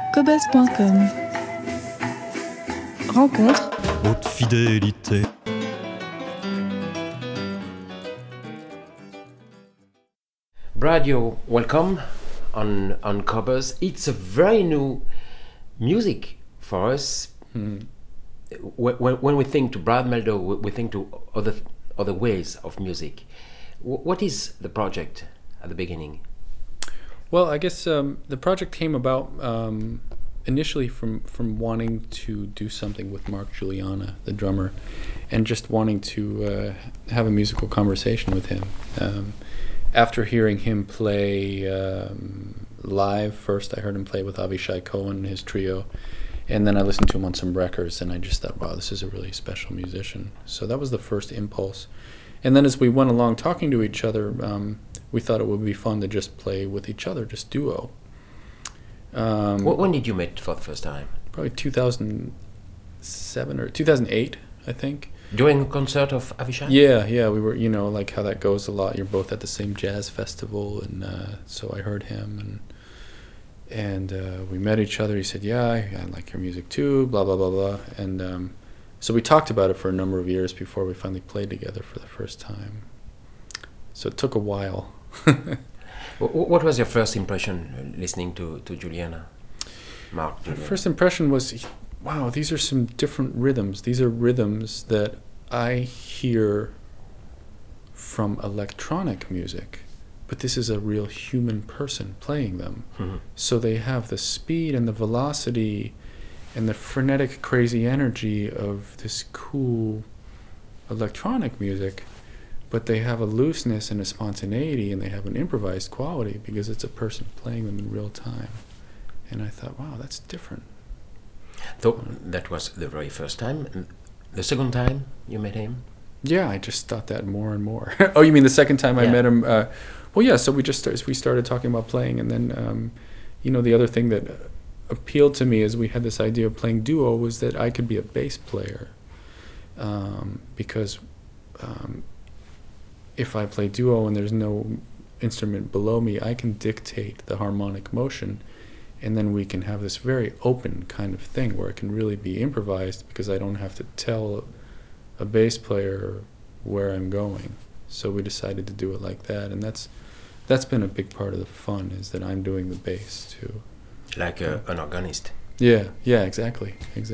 Cobuzz.com. Rencontre. Haute fidélité. Brad, you're welcome on Cobuzz. It's a very new music for us. When we think to Brad Mehldau, we think to other ways of music. What is the project at the beginning? Well, I guess the project came about initially from wanting to do something with Mark Guiliana, the drummer, and just wanting to have a musical conversation with him. After hearing him play live, first I heard him play with Avishai Cohen and his trio, and then I listened to him on some records, and I just thought, wow, this is a really special musician. So that was the first impulse. And then as we went along talking to each other, we thought it would be fun to just play with each other, just duo. When did you meet for the first time? Probably 2007 or 2008, I think. During a concert of Avishai? Yeah, we were, like how that goes a lot. You're both at the same jazz festival, and so I heard him, and we met each other. He said, yeah, I like your music too, blah, blah, blah, blah. And so we talked about it for a number of years before we finally played together for the first time. So it took a while. What was your first impression listening to Guiliana? Mark Guiliana? First impression was, wow, these are some different rhythms. These are rhythms that I hear from electronic music, but this is a real human person playing them. Mm-hmm. So they have the speed and the velocity and the frenetic, crazy energy of this cool electronic music, but they have a looseness and a spontaneity, and they have an improvised quality because it's a person playing them in real time. And I thought, wow, that's different. So that was the very first time. The second time you met him? Yeah, I just thought that more and more. Oh, you mean the second time I met him? Well, yeah. So we started talking about playing, and then the other thing that appealed to me as we had this idea of playing duo was that I could be a bass player, because if I play duo and there's no instrument below me, I can dictate the harmonic motion. And then we can have this very open kind of thing where it can really be improvised because I don't have to tell a bass player where I'm going. So we decided to do it like that, and that's been a big part of the fun, is that I'm doing the bass too. Like an organist. Yeah, exactly.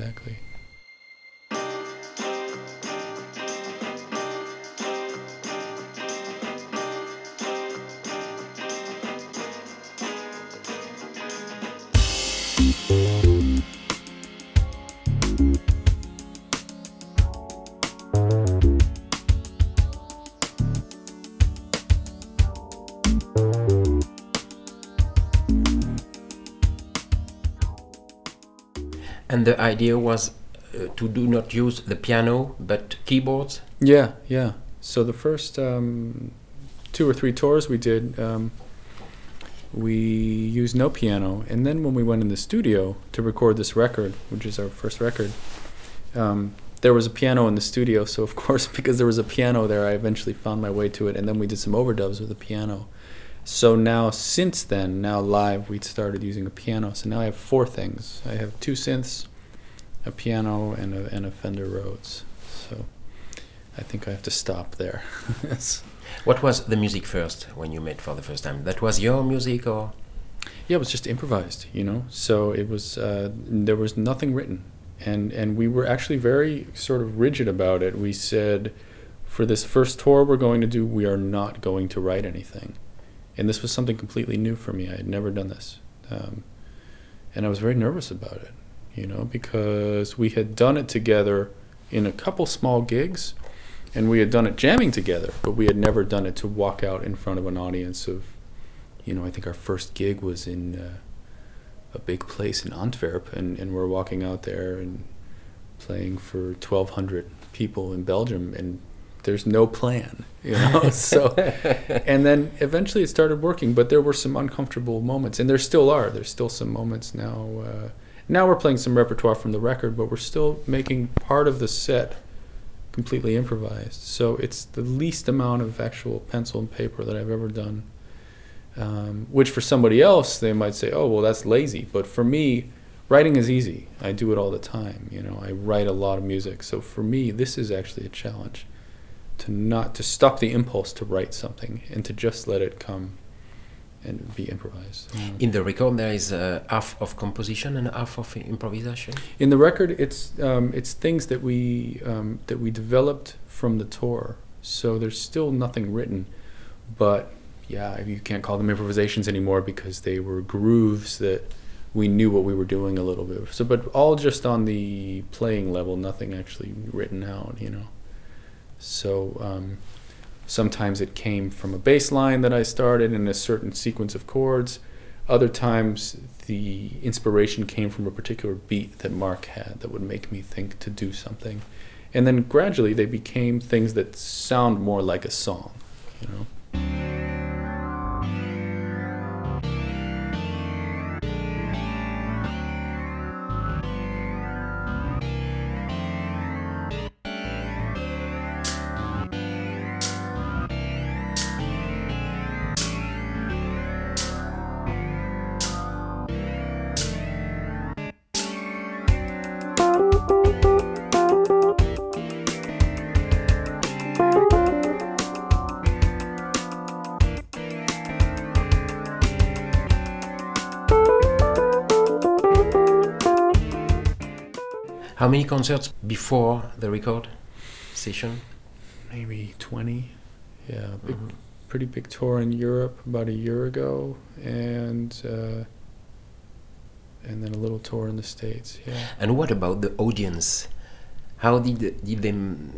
And the idea was to do not use the piano, but keyboards? Yeah. So the first 2 or 3 tours we did, we used no piano. And then when we went in the studio to record this record, which is our first record, there was a piano in the studio. So of course, because there was a piano there, I eventually found my way to it. And then we did some overdubs with the piano. So now, since then, live, we started using a piano. So now I have 4 things. I have 2 synths, a piano, and a Fender Rhodes. So I think I have to stop there. What was the music first when you met for the first time? That was your music, or? Yeah, it was just improvised, So it was there was nothing written, and we were actually very sort of rigid about it. We said, for this first tour we're going to do, we are not going to write anything. And this was something completely new for me. I had never done this. And I was very nervous about it, because we had done it together in a couple small gigs, and we had done it jamming together, but we had never done it to walk out in front of an audience of, I think our first gig was in a big place in Antwerp, and we're walking out there and playing for 1,200 people in Belgium, and there's no plan, so, and then eventually it started working, but there were some uncomfortable moments, and there still are. There's still some moments now. Now we're playing some repertoire from the record, but we're still making part of the set completely improvised. So it's the least amount of actual pencil and paper that I've ever done, which for somebody else, they might say, oh, well, that's lazy. But for me, writing is easy. I do it all the time. I write a lot of music. So for me, this is actually a challenge to stop the impulse to write something and to just let it come and be improvised. In the record, there is half of composition and half of improvisation. In the record, it's things that we developed from the tour. So there's still nothing written, but yeah, you can't call them improvisations anymore because they were grooves that we knew what we were doing a little bit. So, but all just on the playing level, nothing actually written out. So sometimes it came from a bass line that I started in a certain sequence of chords. Other times the inspiration came from a particular beat that Mark had that would make me think to do something. And then gradually they became things that sound more like a song, How many concerts before the record session? Maybe 20. Yeah, pretty big tour in Europe about a year ago, and then a little tour in the States. Yeah. And what about the audience? How did they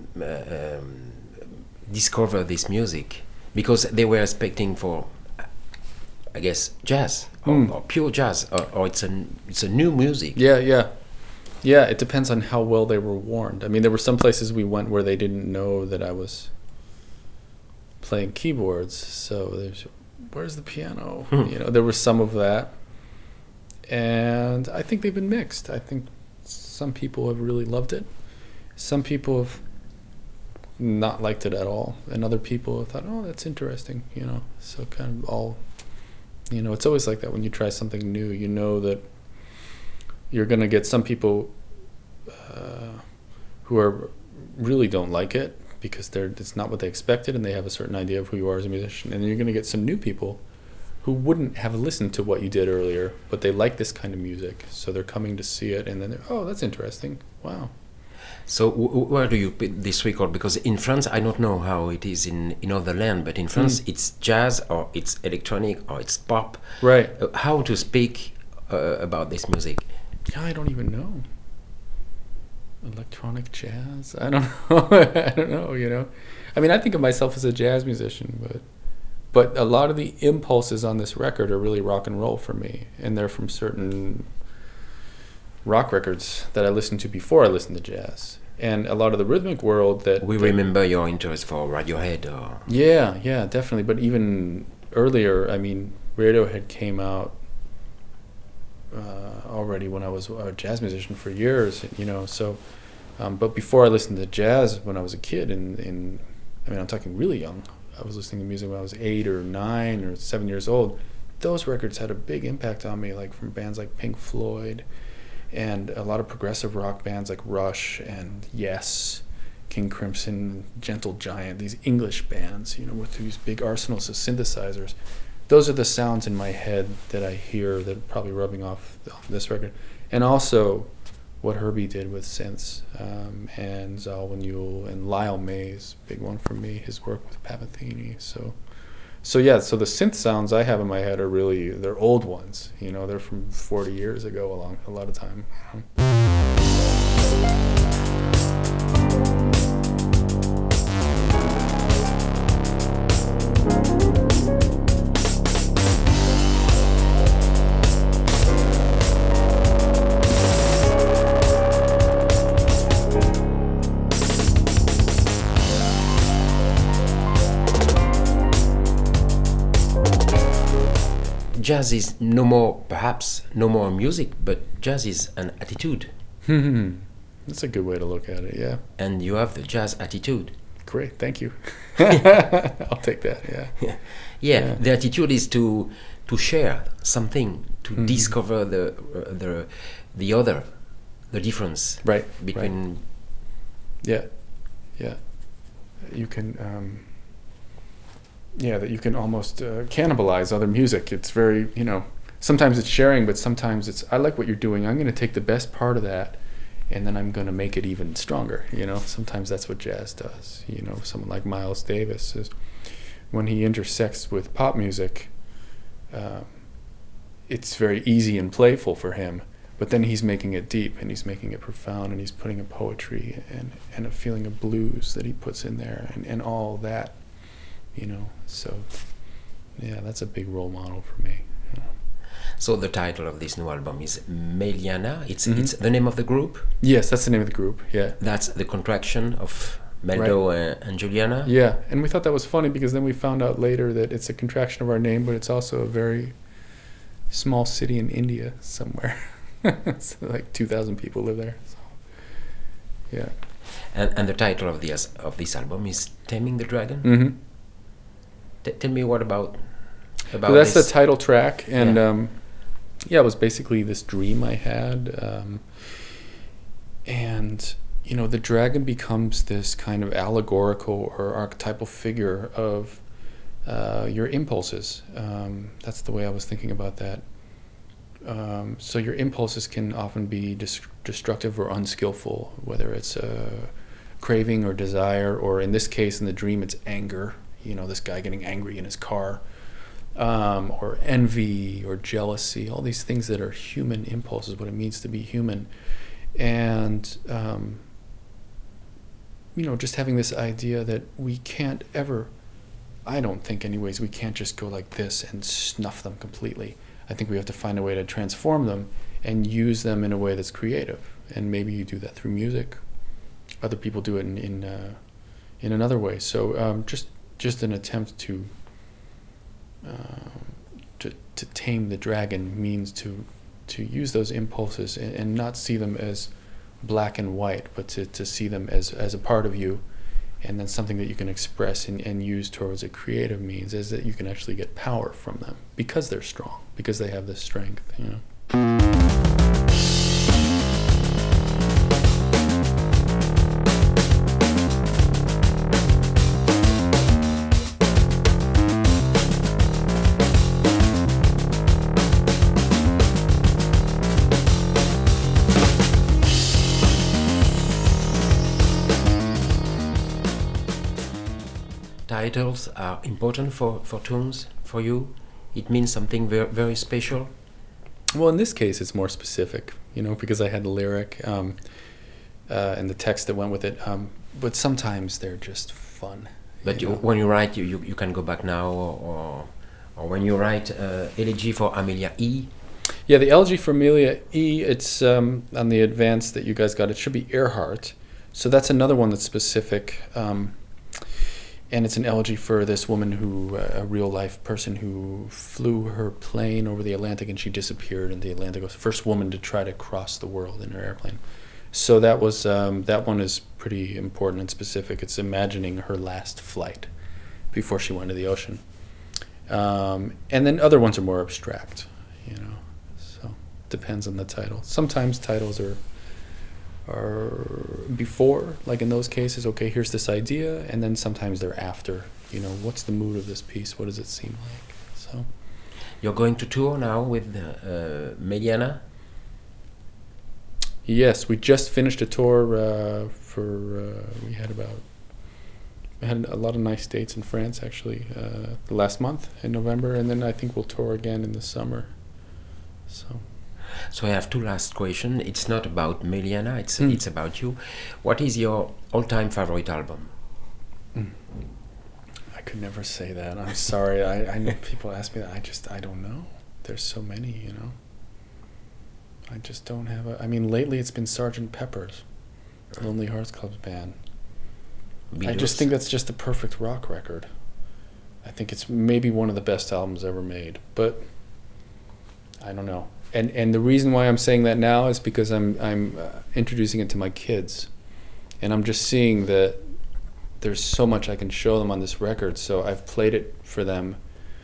discover this music? Because they were expecting for, I guess, jazz or pure jazz, or it's a new music. Yeah, it depends on how well they were warned. I mean, there were some places we went where they didn't know that I was playing keyboards. So where's the piano? There was some of that. And I think they've been mixed. I think some people have really loved it. Some people have not liked it at all. And other people have thought, oh, that's interesting, So kind of all, it's always like that when you try something new. You know that you're going to get some people who really don't like it because it's not what they expected and they have a certain idea of who you are as a musician. And then you're going to get some new people who wouldn't have listened to what you did earlier, but they like this kind of music. So they're coming to see it and then oh, that's interesting. Wow. So where do you put this record? Because in France, I don't know how it is in other land, but in France it's jazz or it's electronic or it's pop. Right. How to speak about this music? Yeah, I don't even know. Electronic jazz? I don't know. I don't know, I mean, I think of myself as a jazz musician, but a lot of the impulses on this record are really rock and roll for me, and they're from certain rock records that I listened to before I listened to jazz. And a lot of the rhythmic world that... We remember your interest for Radiohead or... Yeah, definitely. But even earlier, I mean, Radiohead came out already when I was a jazz musician for years, so but before I listened to jazz when I was a kid, I'm talking really young, I was listening to music when I was 8 or 9 or 7 years old. Those records had a big impact on me, like from bands like Pink Floyd and a lot of progressive rock bands like Rush and Yes, King Crimson, Gentle Giant, these English bands, with these big arsenals of synthesizers. Those are the sounds in my head that I hear that are probably rubbing off this record. And also what Herbie did with synths, and Zalwyn Yule and Lyle Mays, big one for me, his work with Pat Metheny. So the synth sounds I have in my head are really, they're old ones. They're from 40 years ago a lot of time. Jazz is perhaps no more music, but jazz is an attitude. That's a good way to look at it, yeah. And you have the jazz attitude. Great, thank you. I'll take that, yeah. Yeah, the attitude is to to share something, to discover the other, the difference Right. between. Yeah. You can, that you can almost cannibalize other music. It's very, sometimes it's sharing, but sometimes it's, I like what you're doing. I'm going to take the best part of that, and then I'm going to make it even stronger. Sometimes that's what jazz does. Someone like Miles Davis is, when he intersects with pop music, it's very easy and playful for him. But then he's making it deep, and he's making it profound, and he's putting a poetry and a feeling of blues that he puts in there, and all that, So, yeah, that's a big role model for me. So the title of this new album is Meliana. It's the name of the group? Yes, that's the name of the group, yeah. That's the contraction of Meldo and Juliana? Yeah, and we thought that was funny because then we found out later that it's a contraction of our name, but it's also a very small city in India somewhere. So like 2,000 people live there. So, yeah. And the title of this album is Taming the Dragon? Mm-hmm. Tell me what about well, that's this. the title track, and it was basically this dream I had, and the dragon becomes this kind of allegorical or archetypal figure of your impulses. That's the way I was thinking about that. So your impulses can often be destructive or unskillful, whether it's craving or desire, or in this case, in the dream, it's anger. This guy getting angry in his car, or envy or jealousy, all these things that are human impulses, what it means to be human. And, just having this idea that we can't ever, I don't think anyways, we can't just go like this and snuff them completely. I think we have to find a way to transform them and use them in a way that's creative. And maybe you do that through music. Other people do it in another way. So just an attempt to tame the dragon means to use those impulses and not see them as black and white, but to see them as a part of you, and then something that you can express and use towards a creative means is that you can actually get power from them because they're strong, because they have this strength. Titles are important for tunes for you? It means something very, very special? Well, in this case, it's more specific, because I had the lyric and the text that went with it. But sometimes they're just fun. But when you write, you can go back now, or when you write Elegy for Amelia E. Yeah, the Elegy for Amelia E. It's on the advance that you guys got. It should be Earhart. So that's another one that's specific. And it's an elegy for this woman a real-life person who flew her plane over the Atlantic, and she disappeared in the Atlantic. Was the first woman to try to cross the world in her airplane. So that was that one is pretty important and specific. It's imagining her last flight before she went to the ocean. And then other ones are more abstract, So depends on the title. Sometimes titles are before, like in those cases, okay, here's this idea, and then sometimes they're after, what's the mood of this piece, what does it seem like? So you're going to tour now with Meliana? Yes, we just finished a tour we had a lot of nice dates in France actually the last month in November, and then I think we'll tour again in the summer. So I have two last questions. It's not about Meliana, it's about you. What is your all-time favorite album? I could never say that. I'm sorry. I know people ask me that. I don't know. There's so many, I just don't have lately it's been Sgt. Pepper's Lonely Hearts Club Band. Beatles. I just think that's just a perfect rock record. I think it's maybe one of the best albums ever made, but I don't know. And the reason why I'm saying that now is because I'm introducing it to my kids, and I'm just seeing that there's so much I can show them on this record. So I've played it for them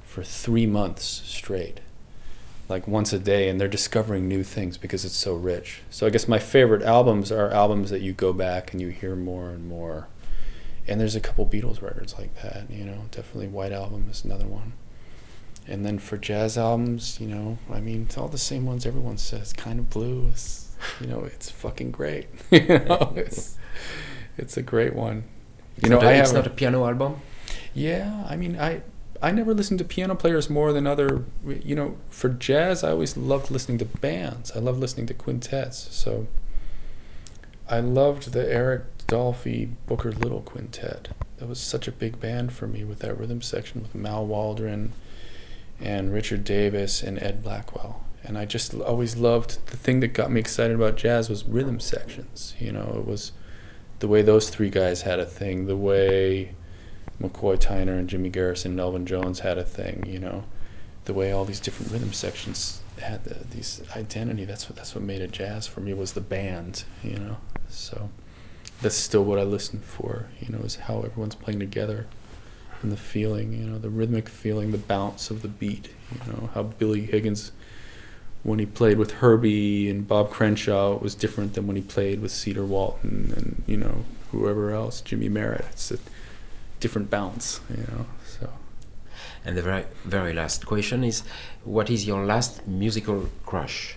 for 3 months straight, like once a day, and they're discovering new things because it's so rich. So I guess my favorite albums are albums that you go back and you hear more and more. And there's a couple Beatles records like that, you know, definitely White Album is another one. And then for jazz albums, you know, I mean, it's all the same ones everyone says. Kind of Blue is, you know, it's fucking great. You know, it's a great one. You know, it's not a piano album? Yeah, I mean, I never listened to piano players more than other, you know, for jazz, I always loved listening to bands. I love listening to quintets. So I loved the Eric Dolphy Booker Little Quintet. That was such a big band for me with that rhythm section with Mal Waldron and Richard Davis and Ed Blackwell. And I just always loved, the thing that got me excited about jazz was rhythm sections. You know, it was the way those three guys had a thing, the way McCoy Tyner and Jimmy Garrison and Elvin Jones had a thing, you know, the way all these different rhythm sections had these identity. That's what made it jazz for me, was the band, you know. So that's still what I listen for, you know, is how everyone's playing together and the feeling, you know, the rhythmic feeling, the bounce of the beat, you know, how Billy Higgins, when he played with Herbie and Bob Crenshaw, it was different than when he played with Cedar Walton and, you know, whoever else, Jimmy Merritt. It's a different bounce, you know, so. And the very, very last question is, what is your last musical crush?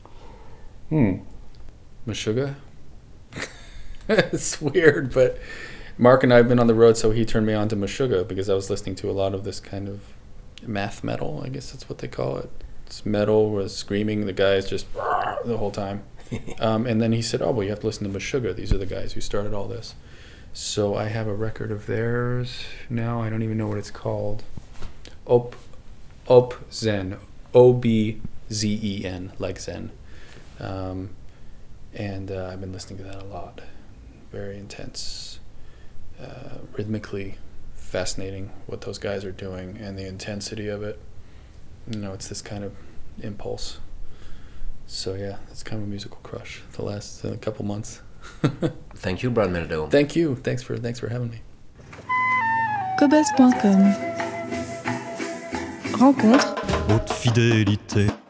Meshuggah? It's weird, but Mark and I have been on the road, so he turned me on to Meshuggah because I was listening to a lot of this kind of math metal, I guess that's what they call it. It's metal with screaming, the guys just the whole time. And then he said, oh, well, you have to listen to Meshuggah. These are the guys who started all this. So I have a record of theirs now. I don't even know what it's called. Obzen. O-B-Z-E-N, like Zen. And I've been listening to that a lot. Very intense, rhythmically fascinating what those guys are doing and the intensity of it. You know, it's this kind of impulse. So yeah, it's kind of a musical crush the last couple months. Thank you, Brad Mehldau. Thank you. Thanks for having me. Cobuzz.com. Rencontre. Haute fidélité.